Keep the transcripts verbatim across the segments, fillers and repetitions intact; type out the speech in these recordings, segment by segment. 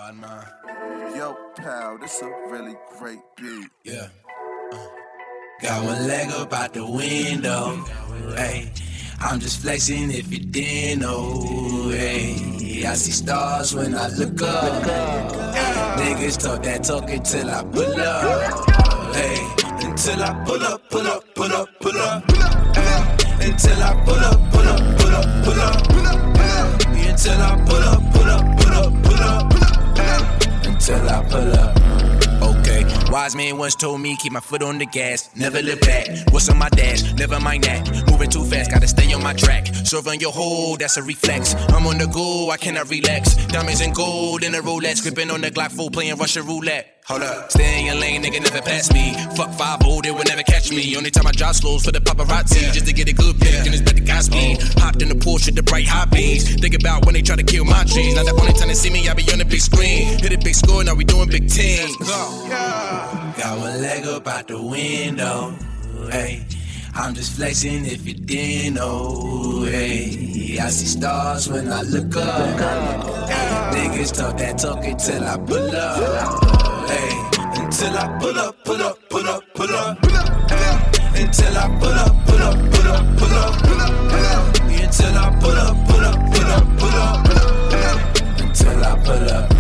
God, man. Yo, pal, this a really great beat. Yeah. Uh. Got one leg up out the window. Hey, I'm just flexing if you didn't know. Hey, I see stars when I look up. Niggas talk that talk until I pull up. Hey, until I pull up, pull up, pull up, pull up. Hey, until I pull up, pull up, pull up, pull up. Hey, until I pull up, pull up, pull up, pull up. Hey, until I pull up. Okay, wise man once told me keep my foot on the gas, never look back. What's on my dash? Never mind that. Moving too fast, gotta stay on my track. Serving your hole, that's a reflex. I'm on the go, I cannot relax. Diamonds and gold in a Rolex, gripping on the Glock four, playing Russian roulette. Hold up, stay in your lane, nigga, never pass me. Fuck five oh, they will never catch me. Only time I drop slows for the paparazzi, yeah. Just to get a good pic, and it's better Godspeed. Oh. Hopped in the Porsche, the bright high beams. Think about when they try to kill my dreams. Now the only time they see me, I be on the big screen. Hit a big score, now we doing big teams. Yeah. Got one leg up out the window. Hey, I'm just flexing if you didn't know. Hey, I see stars when I look up. Hey, niggas talk that talk until I pull up. Hey, until I pull up, pull up, pull up, pull up. Hey, until I pull up, pull up, pull up, pull up. Hey, until I pull up, pull up, pull up, pull up. Hey, until I pull up.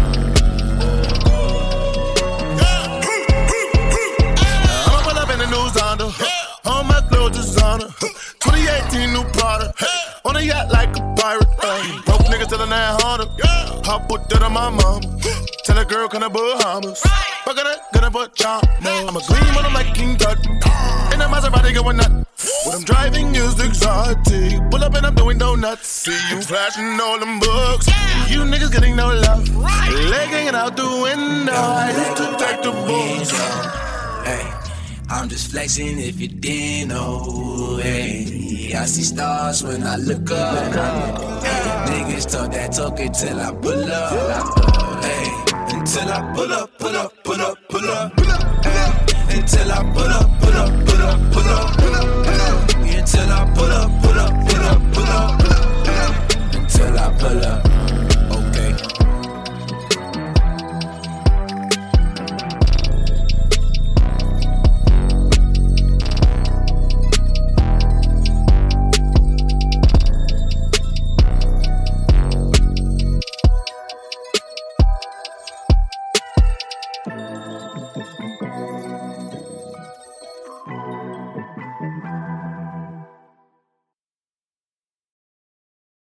I'ma pull up in the new Zonda. All my clothes designer. twenty eighteen new product. On a yacht like a pirate. Uh, broke niggas till I'm nine hundred. I put that on my mama. Tell a girl come to Bahamas. Fuck it, gonna put charm. I'm a gleam on them like King Tut. And I'm Maserati going nuts. What I'm driving is exotic. Pull up and I'm doing donuts. See you flashing all them books. You niggas getting no love. Leg hanging out the window. I used to take the books. Hey, I'm just flexing if you didn't know. Hey, I see stars when I look up. Hey, niggas talk that talk until I pull up. Hey, until I pull up, pull up, pull up, pull up. Hey, until I pull up, pull up, pull up, pull up.